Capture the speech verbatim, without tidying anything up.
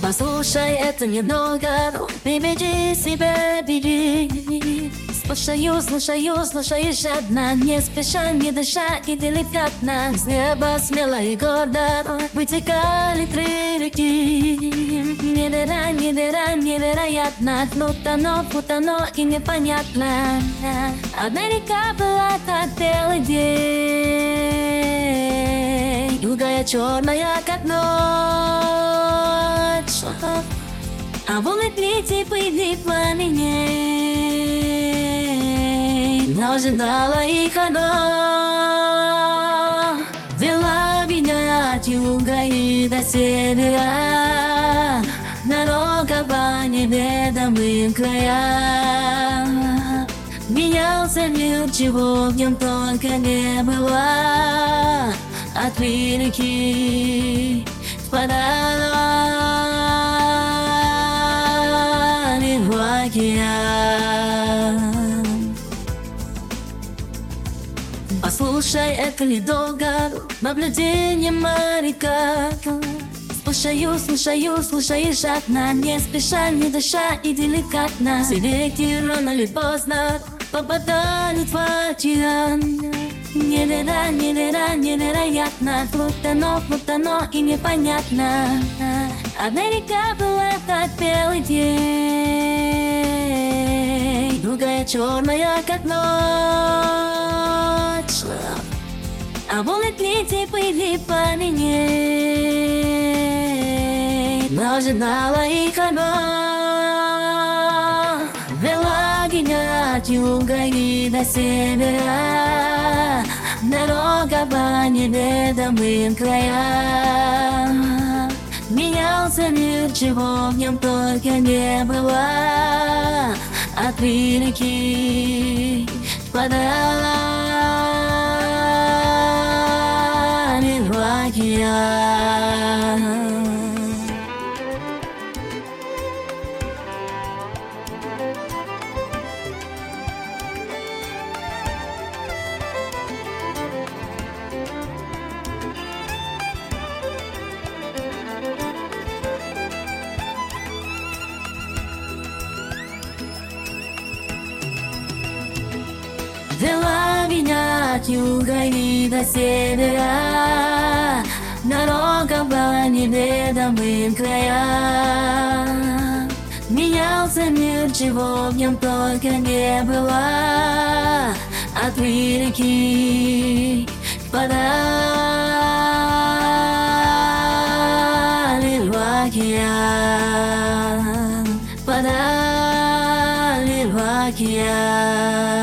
Послушай, это недолго, победи себя, беги. Слушаю, слушаю, слушаю жадно, не спеша, не дыша и деликатно. С неба смело и гордо вытекали три реки. Неверо, неверо, невероятно, плутано, путано и непонятно. Одна река была как белый день, другая черная, как ночь. А волны плети были пламеней, но ожидала их она. Вела меня от юга и до севера, дорога по неведомым краям. Менялся мир, чего в нем только не было. От реки впадали в океан. Послушай, это недолго, наблюдение моряка. Слушаю, слушаю, слушаю жадно, не спеша, не дыша и деликатно. Все реки рано или поздно попадают в океан. Неверо, неверо, невероятно, плутано, плутано и непонятно. Одна река была как белый день, другая черная, как ночь. А волны плети были пламеней, но ожидала их она. Вела меня от юга и до севера, дорога по неведомым краям. Менялся мир, чего в нем только не было. От реки впадали в океан. Вела меня от юга и до севера, дорога по неведомым краям. Менялся мир, чего в нем только не было. От реки впадали в океан, впадали в океан.